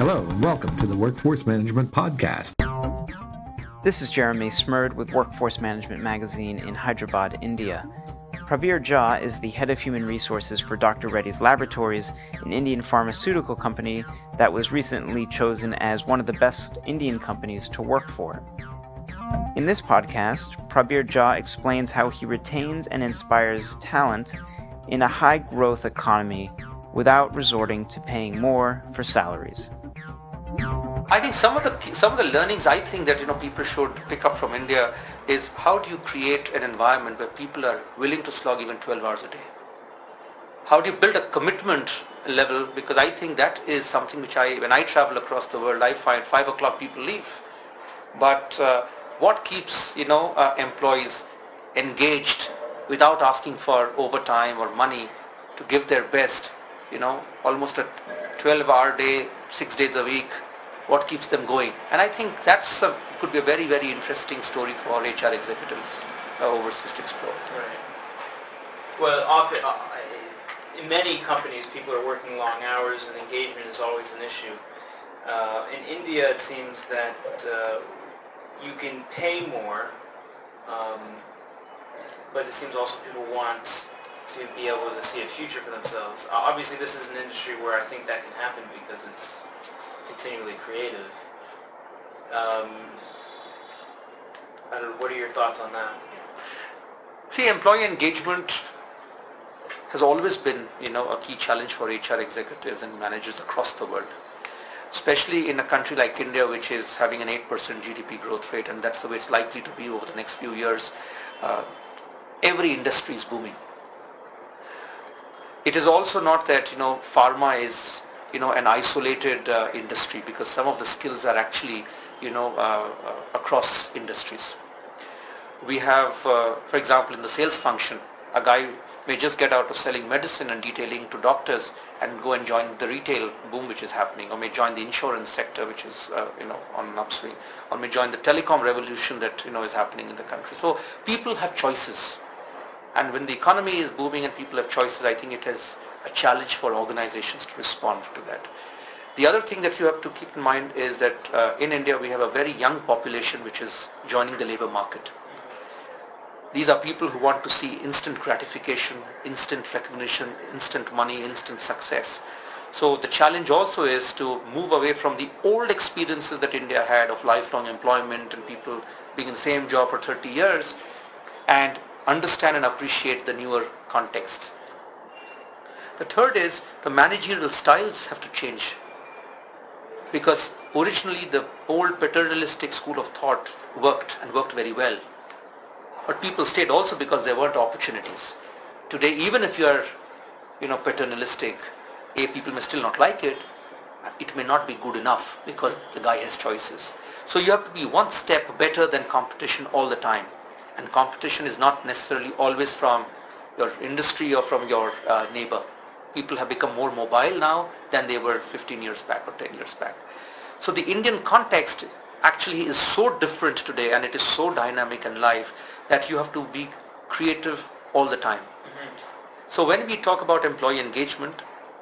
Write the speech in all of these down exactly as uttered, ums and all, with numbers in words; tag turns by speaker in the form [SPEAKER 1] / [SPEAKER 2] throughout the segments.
[SPEAKER 1] Hello and welcome to the Workforce Management Podcast.
[SPEAKER 2] This is Jeremy Smurd with Workforce Management Magazine in Hyderabad, India. Prabir Jha is the head of human resources for Doctor Reddy's Laboratories, an Indian pharmaceutical company that was recently chosen as one of the best Indian companies to work for. In this podcast, Prabir Jha explains how he retains and inspires talent in a high-growth economy without resorting to paying more for salaries.
[SPEAKER 3] I think some of the some of the learnings I think that you know people should pick up from India is how do you create an environment where people are willing to slog even twelve hours a day? How do you build a commitment level? Because I think that is something which I, when I travel across the world, I find five o'clock people leave. But uh, what keeps you know uh, employees engaged without asking for overtime or money to give their best? You know, almost a twelve hour day, six days a week. What keeps them going? And I think that's a, could be a very, very interesting story for H R executives uh, overseas to explore.
[SPEAKER 4] Right. Well, often, uh, in many companies, people are working long hours and engagement is always an issue. Uh, in India, it seems that uh, you can pay more, um, but it seems also people want to be able to see a future for themselves. Uh, obviously, this is an industry where I think that can happen because it's continually creative. Um, I don't know, what are your thoughts on that?
[SPEAKER 3] See, employee engagement has always been, you know, a key challenge for H R executives and managers across the world, especially in a country like India, which is having an eight percent G D P growth rate, and that's the way it's likely to be over the next few years. Uh, every industry is booming. It is also not that, you know, pharma is you know, an isolated uh, industry, because some of the skills are actually, you know, uh, uh, across industries. We have, uh, for example, in the sales function, a guy may just get out of selling medicine and detailing to doctors and go and join the retail boom which is happening, or may join the insurance sector which is, uh, you know, on an upswing, or may join the telecom revolution that, you know, is happening in the country. So people have choices. And when the economy is booming and people have choices, I think it is a challenge for organizations to respond to that. The other thing that you have to keep in mind is that uh, in India we have a very young population which is joining the labor market. These are people who want to see instant gratification, instant recognition, instant money, instant success. So the challenge also is to move away from the old experiences that India had of lifelong employment and people being in the same job for thirty years, and understand and appreciate the newer contexts. The third is the managerial styles have to change, because originally the old paternalistic school of thought worked and worked very well, but people stayed also because there weren't opportunities. Today, even if you are, you know, paternalistic, A, people may still not like it, it may not be good enough because the guy has choices. So you have to be one step better than competition all the time, and competition is not necessarily always from your industry or from your uh, neighbor. People have become more mobile now than they were fifteen years back or ten years back. So the Indian context actually is so different today, and it is so dynamic and live, that you have to be creative all the time. Mm-hmm. So when we talk about employee engagement,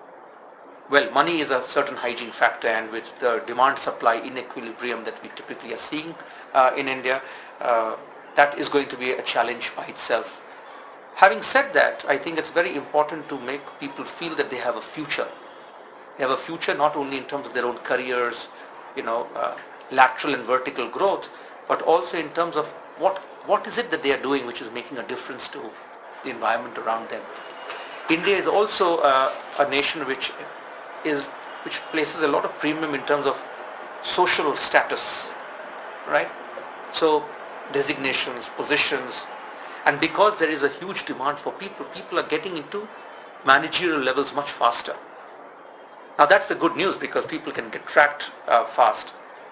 [SPEAKER 3] well, money is a certain hygiene factor, and with the demand-supply inequilibrium that we typically are seeing uh, in India, uh, that is going to be a challenge by itself. Having said that, I think it's very important to make people feel that they have a future. They have a future not only in terms of their own careers, you know, uh, lateral and vertical growth, but also in terms of what what is it that they are doing which is making a difference to the environment around them. India is also uh, a nation which is which places a lot of premium in terms of social status, right? So designations, positions. And because there is a huge demand for people, people are getting into managerial levels much faster. Now that's the good news, because people can get tracked uh, fast.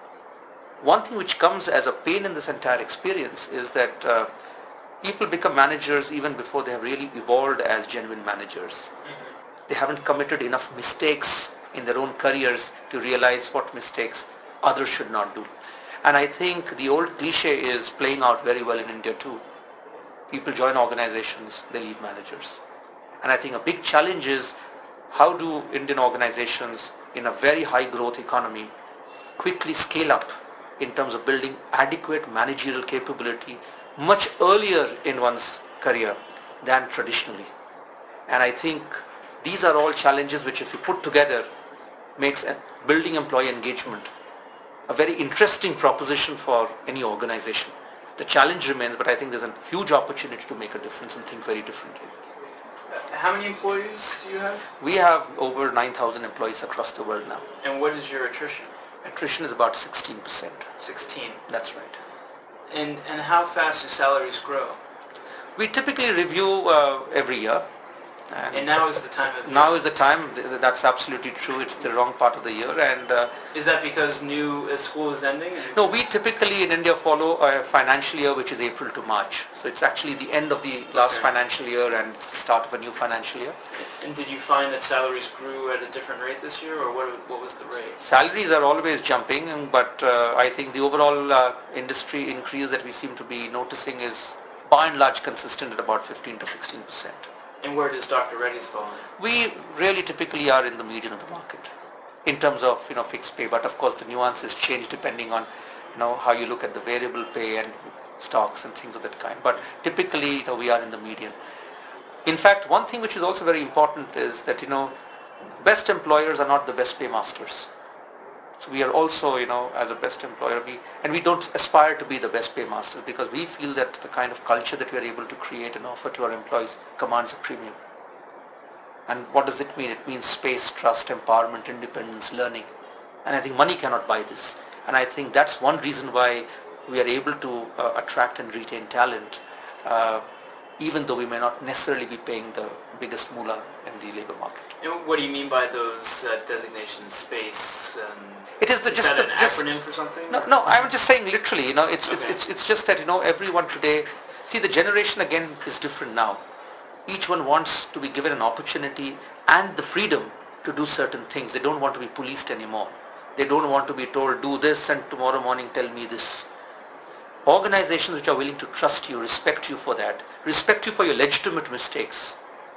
[SPEAKER 3] One thing which comes as a pain in this entire experience is that uh, people become managers even before they have really evolved as genuine managers. They haven't committed enough mistakes in their own careers to realize what mistakes others should not do. And I think the old cliche is playing out very well in India too. People join organizations, they leave managers. And I think a big challenge is how do Indian organizations in a very high growth economy quickly scale up in terms of building adequate managerial capability much earlier in one's career than traditionally. And I think these are all challenges which, if you put together, makes building employee engagement a very interesting proposition for any organization. The challenge remains, but I think there's a huge opportunity to make a difference and think very differently.
[SPEAKER 4] How many employees do you have?
[SPEAKER 3] We have over nine thousand employees across the world now.
[SPEAKER 4] And what is your attrition?
[SPEAKER 3] Attrition is about sixteen percent.
[SPEAKER 4] sixteen.
[SPEAKER 3] That's right.
[SPEAKER 4] And and how fast do salaries grow?
[SPEAKER 3] We typically review uh, every year.
[SPEAKER 4] And, and now is the time of year?
[SPEAKER 3] Now is the time. That's absolutely true. It's the wrong part of the year. And uh,
[SPEAKER 4] is that because new uh, school is ending?
[SPEAKER 3] No, we typically in India follow a financial year which is April to March. So it's actually the end of the last okay. financial year and it's the start of a new financial year.
[SPEAKER 4] And did you find that salaries grew at a different rate this year, or what, what was the rate?
[SPEAKER 3] Salaries are always jumping, but uh, I think the overall uh, industry increase that we seem to be noticing is by and large consistent at about fifteen to sixteen percent.
[SPEAKER 4] And where does Doctor Reddy's fall in?
[SPEAKER 3] We really typically are in the median of the market in terms of, you know, fixed pay, but of course the nuances change depending on, you know, how you look at the variable pay and stocks and things of that kind. But typically, you know, we are in the median. In fact, one thing which is also very important is that, you know, best employers are not the best pay masters. So we are also, you know, as a best employer, we, and we don't aspire to be the best pay masters because we feel that the kind of culture that we are able to create and offer to our employees commands a premium. And what does it mean? It means space, trust, empowerment, independence, learning. And I think money cannot buy this. And I think that's one reason why we are able to uh, attract and retain talent, uh, even though we may not necessarily be paying the biggest moolah in the labor market.
[SPEAKER 4] And what do you mean by those uh, designations, space? Um,
[SPEAKER 3] it is the
[SPEAKER 4] is
[SPEAKER 3] just
[SPEAKER 4] that
[SPEAKER 3] the,
[SPEAKER 4] an
[SPEAKER 3] just,
[SPEAKER 4] acronym for something?
[SPEAKER 3] No, no. I'm just saying literally. You know, it's,
[SPEAKER 4] okay.
[SPEAKER 3] it's it's it's just that, you know, everyone today. See, the generation again is different now. Each one wants to be given an opportunity and the freedom to do certain things. They don't want to be policed anymore. They don't want to be told do this and tomorrow morning tell me this. Organizations which are willing to trust you, respect you for that, respect you for your legitimate mistakes,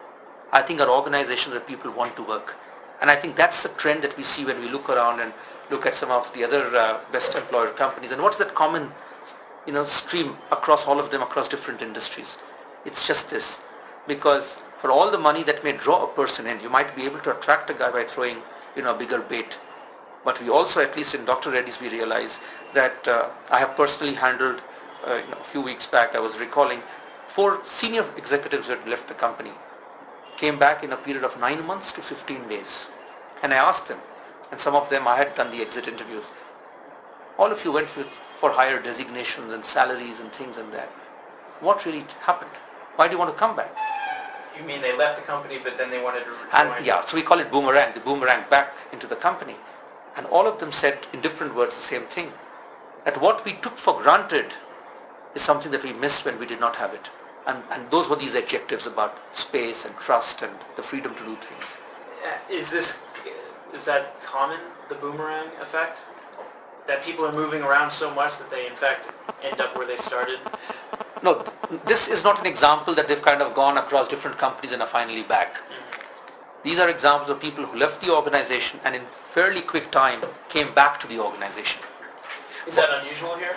[SPEAKER 3] I think are organizations where people want to work. And I think that's the trend that we see when we look around and look at some of the other uh, best employer companies. And what's that common, you know, stream across all of them, across different industries? It's just this. Because for all the money that may draw a person in, you might be able to attract a guy by throwing, you know, a bigger bait. But we also, at least in Doctor Reddy's, we realize that uh, I have personally handled, uh, you know, a few weeks back, I was recalling, four senior executives who had left the company, came back in a period of nine months to fifteen days. And I asked them, and some of them I had done the exit interviews, all of you went with, for higher designations and salaries and things and that. What really happened? Why do you want to come back?
[SPEAKER 4] You mean they left the company but then they wanted to rejoin?
[SPEAKER 3] And yeah, so we call it boomerang, the boomerang back into the company. And all of them said in different words the same thing, that what we took for granted is something that we missed when we did not have it. And, and those were these adjectives about space and trust and the freedom to do things.
[SPEAKER 4] Is this, is that common, the boomerang effect? That people are moving around so much that they in fact end up where they started?
[SPEAKER 3] No, this is not an example that they've kind of gone across different companies and are finally back. Mm-hmm. These are examples of people who left the organization and in fairly quick time came back to the organization.
[SPEAKER 4] Is that unusual here?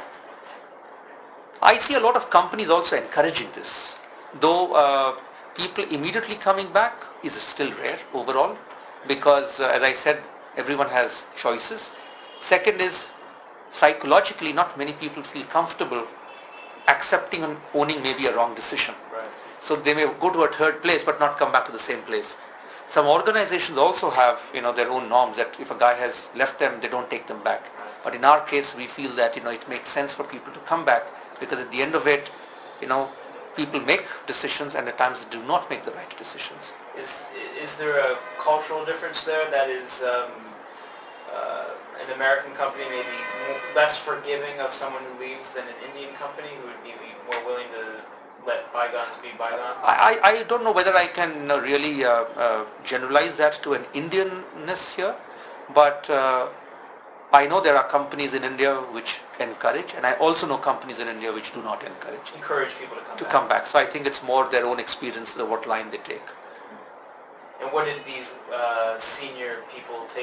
[SPEAKER 3] I see a lot of companies also encouraging this. Though uh, people immediately coming back is still rare overall because, uh, as I said, everyone has choices. Second is, psychologically, not many people feel comfortable accepting and owning maybe a wrong decision.
[SPEAKER 4] Right.
[SPEAKER 3] So they may go to a third place but not come back to the same place. Some organizations also have, you know, their own norms that if a guy has left them, they don't take them back. Right. But in our case, we feel that, you know, it makes sense for people to come back because at the end of it, you know, people make decisions and at times they do not make the right decisions.
[SPEAKER 4] Is is there a cultural difference there that is um, uh, an American company maybe less forgiving of someone who leaves than an Indian company who would be more willing to let bygones be bygones?
[SPEAKER 3] I, I don't know whether I can uh, really uh, uh, generalize that to an Indianness here, but uh, I know there are companies in India which encourage, and I also know companies in India which do not encourage.
[SPEAKER 4] Encourage people to come
[SPEAKER 3] to
[SPEAKER 4] back.
[SPEAKER 3] come back. So I think it's more their own experiences of what line they take.
[SPEAKER 4] And what did these uh, senior people take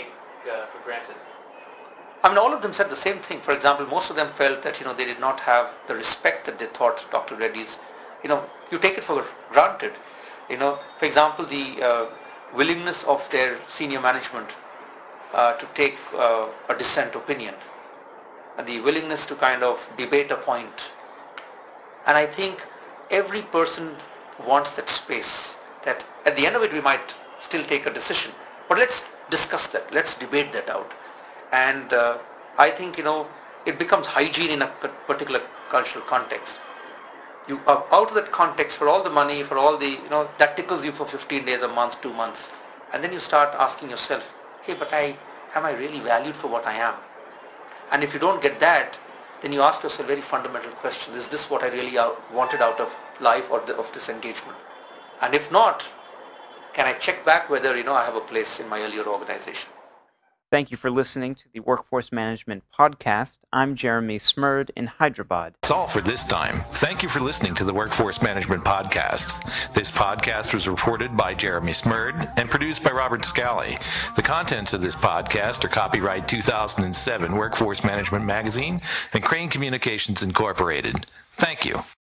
[SPEAKER 4] uh, for granted?
[SPEAKER 3] I mean, all of them said the same thing. For example, most of them felt that, you know, they did not have the respect that they thought Doctor Reddy's, you know, you take it for granted. You know, for example, the uh, willingness of their senior management uh, to take uh, a dissent opinion, and the willingness to kind of debate a point. And I think every person wants that space, that at the end of it we might still take a decision. But let's discuss that. Let's debate that out. And uh, I think, you know, it becomes hygiene in a particular cultural context. You are out of that context for all the money, for all the, you know, that tickles you for fifteen days, a month, two months. And then you start asking yourself, okay, but I, am I really valued for what I am? And if you don't get that, then you ask yourself a very fundamental question. Is this what I really wanted out of life or the, of this engagement? And if not, can I check back whether, you know, I have a place in my earlier organization?
[SPEAKER 2] Thank you for listening to the Workforce Management Podcast. I'm Jeremy Smerd in Hyderabad.
[SPEAKER 1] That's all for this time. Thank you for listening to the Workforce Management Podcast. This podcast was reported by Jeremy Smerd and produced by Robert Scally. The contents of this podcast are copyright two thousand seven Workforce Management Magazine and Crane Communications Incorporated. Thank you.